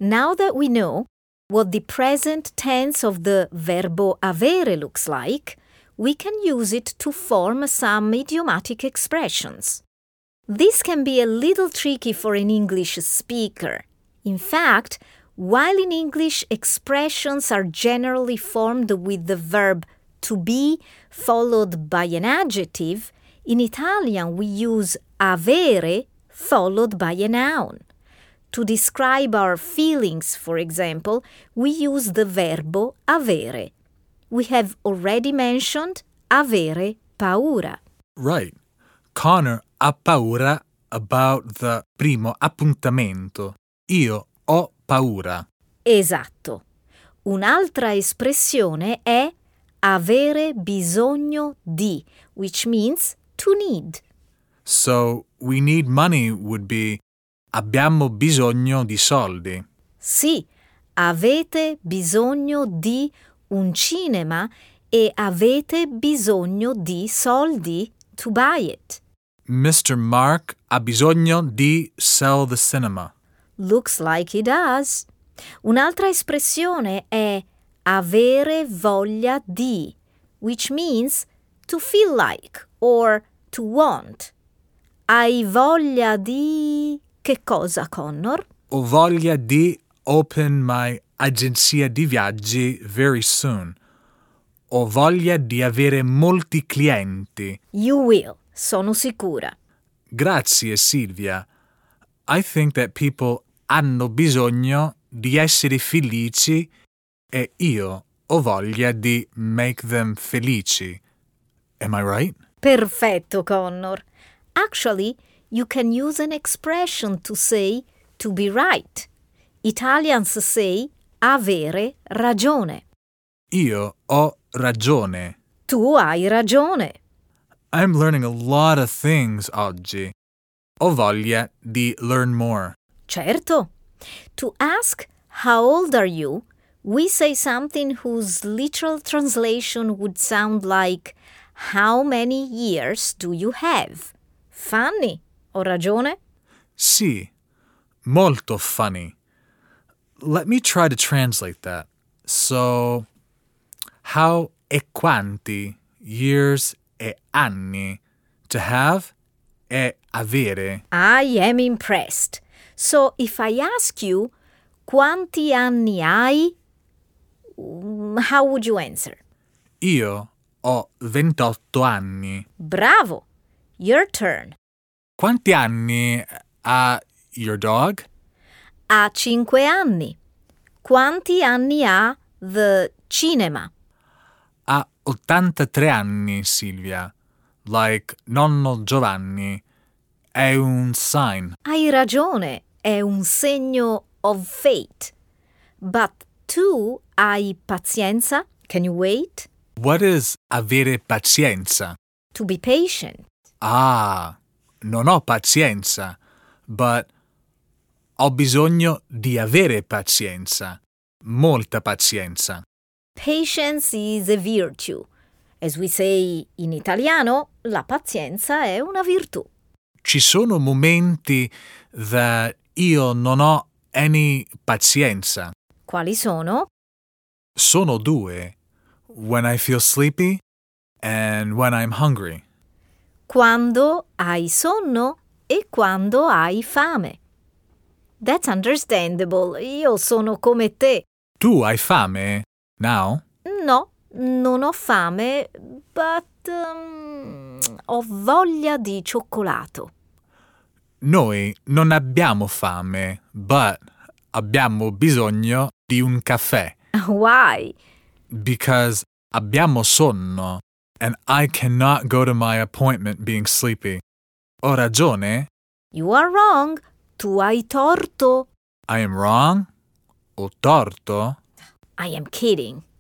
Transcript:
Now that we know what the present tense of the verbo avere looks like, we can use it to form some idiomatic expressions. This can be a little tricky for an English speaker. In fact, while in English expressions are generally formed with the verb to be followed by an adjective, in Italian we use avere followed by a noun. To describe our feelings, for example, we use the verbo avere. We have already mentioned avere paura. Right. Connor ha paura about the primo appuntamento. Io ho paura. Esatto. Un'altra espressione è avere bisogno di, which means to need. So, we need money would be abbiamo bisogno di soldi. Sì, avete bisogno di un cinema e avete bisogno di soldi to buy it. Mr. Mark ha bisogno di sell the cinema. Looks like he does. Un'altra espressione è avere voglia di, which means to feel like or to want. Hai voglia di... Che cosa, Connor? Ho voglia di open my agenzia di viaggi very soon. Ho voglia di avere molti clienti. You will, sono sicura. Grazie, Silvia. I think that people hanno bisogno di essere felici e io ho voglia di make them felici. Am I right? Perfetto, Connor. Actually, you can use an expression to say to be right. Italians say avere ragione. Io ho ragione. Tu hai ragione. I'm learning a lot of things oggi. Ho voglia di learn more. Certo. To ask how old are you, we say something whose literal translation would sound like how many years do you have? Funny, ho ragione? Sì, molto funny. Let me try to translate that. So, how e quanti years e anni to have e avere. I am impressed. So if I ask you, quanti anni hai? How would you answer? Io ho 28 anni. Bravo! Your turn. Quanti anni ha your dog? Ha 5 anni. Quanti anni ha the cinema? Ha 83 anni, Silvia. Like nonno Giovanni. È un sign. Hai ragione, è un segno of fate. But tu hai pazienza? Can you wait? What is avere pazienza? To be patient. Ah, non ho pazienza, but ho bisogno di avere pazienza. Molta pazienza. Patience is a virtue. As we say in italiano, la pazienza è una virtù. Ci sono momenti that io non ho any pazienza. Quali sono? Sono due. When I feel sleepy and when I'm hungry. Quando hai sonno e quando hai fame. That's understandable. Io sono come te. Tu hai fame now? No, non ho fame, but ho voglia di cioccolato. Noi non abbiamo fame, but abbiamo bisogno di un caffè. Why? Because abbiamo sonno, and I cannot go to my appointment being sleepy. Ho ragione? You are wrong. Tu hai torto. I am wrong? Ho torto? I am kidding.